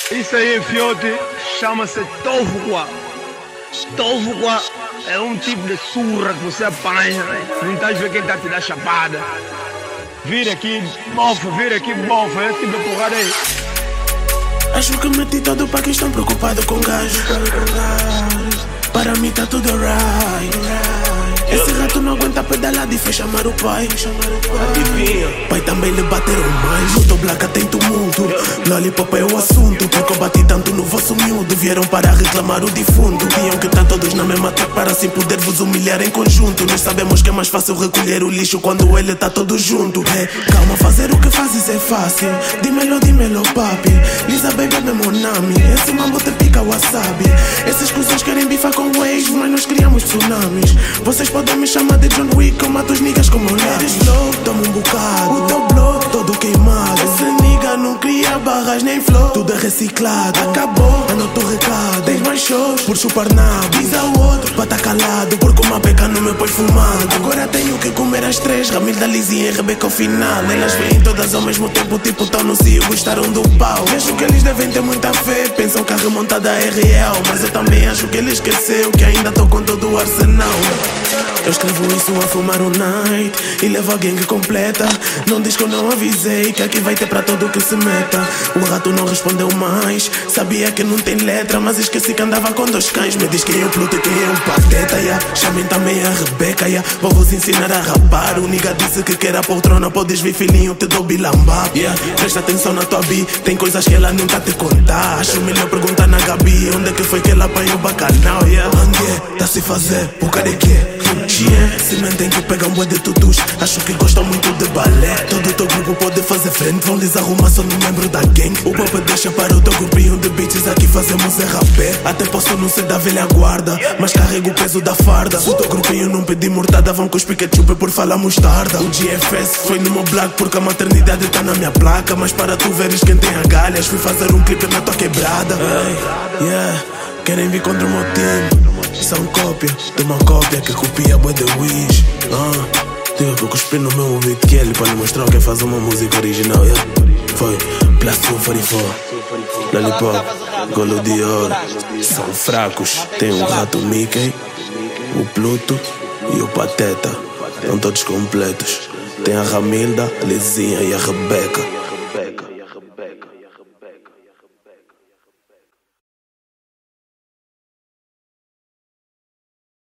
Isso aí, fiote, chama-se tofuqua. Tofuqua é um tipo de surra que você apanha, não estás a ver quem está a te dar chapada. Vira aqui, bofa, é tipo de porrada aí. Acho que meti todo para que estão preocupados com gajos. Para mim tá tudo right. Esse rato não aguenta pedalada e foi chamar o pai. Pai também lhe bateram mais. No Toblaca tem tumulto. Lollipop é o assunto. Porque eu bati tanto no vosso miúdo. Vieram para reclamar o defunto. Diam que estão todos na mesma track para assim poder vos humilhar em conjunto. Nós sabemos que é mais fácil recolher o lixo quando ele tá todo junto. Calma, fazer o que fazes é fácil. Dímelo papi. Lisa baby é meu nome. Esse mambo te pica wasabi. Esses cuzões querem bifar com waves, mas nós criamos tsunamis. Vocês podem me chamar de John Wick, eu mato os niggas como Larry. Slow, toma um bocado. O teu bloco todo queimado. Esse nigga não cria barras nem flow. Tudo é reciclado. Acabou, anota o recado. Tens mais shows por chupar nabo. Diz ao outro pra tá calado, porque uma peca não me põe fumado. Agora tenho que comer as três, Ramilda, Lizinha e Rebeca ao final. Elas vêm todas ao mesmo tempo, tipo tão no cio, gostaram do pau. Acho que eles devem ter muita fé, pensam que a remontada é real. Mas eu também acho que ele esqueceu que ainda tô com todo o arsenal. Eu escrevo isso a fumar um night e levo a gangue completa. Não diz que eu não avisei que aqui vai ter pra todo que se meta. O rato não respondeu mais, sabia que não tem letra, mas esqueci que andava com dois cães. Me diz quem é o Pluto e quem é o Pateta, yeah. Chamem também a Rebeca, yeah. Vou vos ensinar a rapar. O nigga disse que quer a poltrona, podes vir filhinho, te dou bilambap, yeah. Presta atenção na tua bi, tem coisas que ela nunca te contar. Acho melhor perguntar na Gabi onde é que foi que ela apanhou o bacanal, yeah. Angue, tá se fazer, o cara de quê? Se mentem que pegam bué de tutus, acho que gostam muito de balé. Todo o teu grupo pode fazer frente, vão lhes arrumar só no membro da gang. O pop deixa para o teu grupinho de bitches, aqui fazemos é rapé. Até posso não ser da velha guarda, mas carrego o peso da farda. Se o teu grupinho não pedir mortada, vão cuspir ketchup por falar mostarda. O GFS foi no meu black porque a maternidade tá na minha placa. Mas para tu veres quem tem agalhas, fui fazer um clipe na tua quebrada. Hey, yeah, querem vir contra o meu time. São cópia de uma cópia que copia bué de Wish. Tive que cuspir no meu beat que ele para lhe mostrar o que é fazer uma música original, yeah. Foi Plástico 44, Lollipop, Golo de Ouro. São fracos, tem o rato Mickey, o Pluto e o Pateta. Estão todos completos. Tem a Ramilda, a Lizinha e a Rebeca.